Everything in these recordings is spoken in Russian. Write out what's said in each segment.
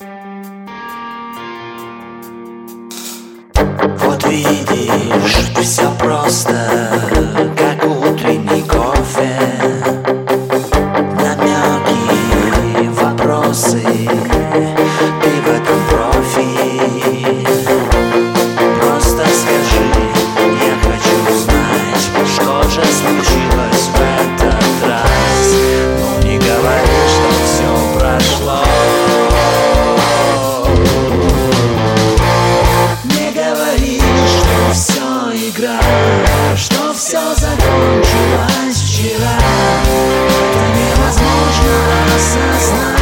Вот видишь, все просто, как утренний кофе. Намеки, вопросы, ты в этом профи. Просто скажи, я хочу знать, что же случилось в этот раз. Ну не говори, что все прошло. Не говори, что все игра, что все закончилось вчера. Это невозможно осознать.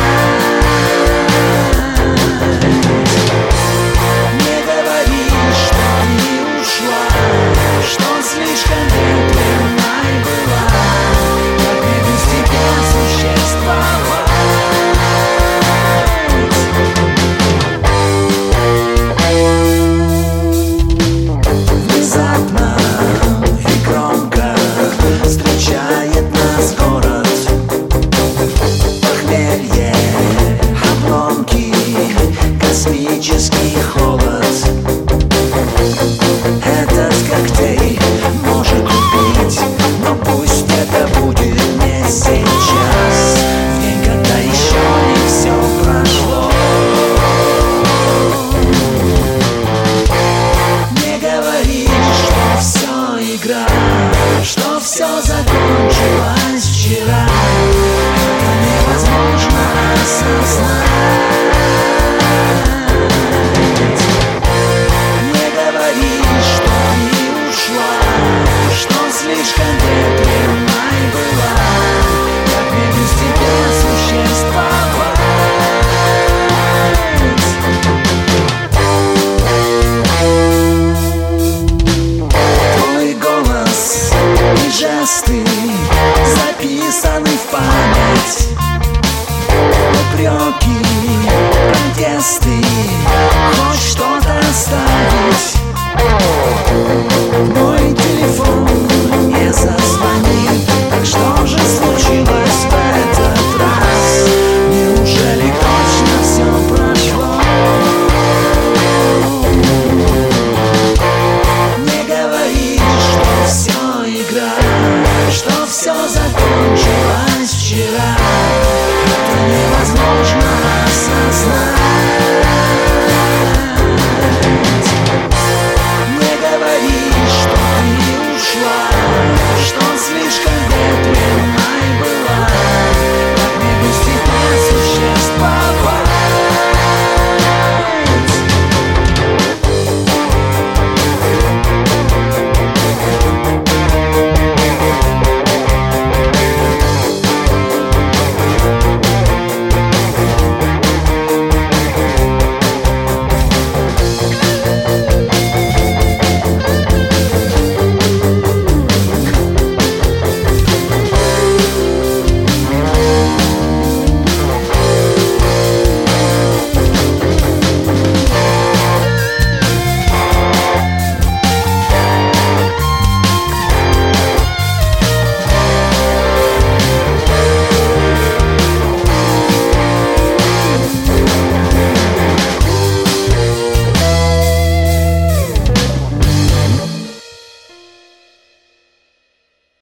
Не говори, что не ушла, что слишком длинной была. Как мне без тебя существовать? Внезапно и громко встречает нас город. Похмелье, обломки, космический холод. Этот коктейль может убить, но пусть это будет не сейчас, в день, когда еще не все прошло. Не говори, что все игра, что все закончилось вчера. Это невозможно осознать. Не говори, что не ушла, что слишком длинной была. Как мне без тебя существовать? Твой голос и жесты записаны в память. Упреки, протесты, хоть что-то оставить. Мой телефон не зазвонит. Так что же случилось в этот раз? Неужели точно все прошло? Не говори, что все игра, что все закончилось вчера. Это невозможно осознать.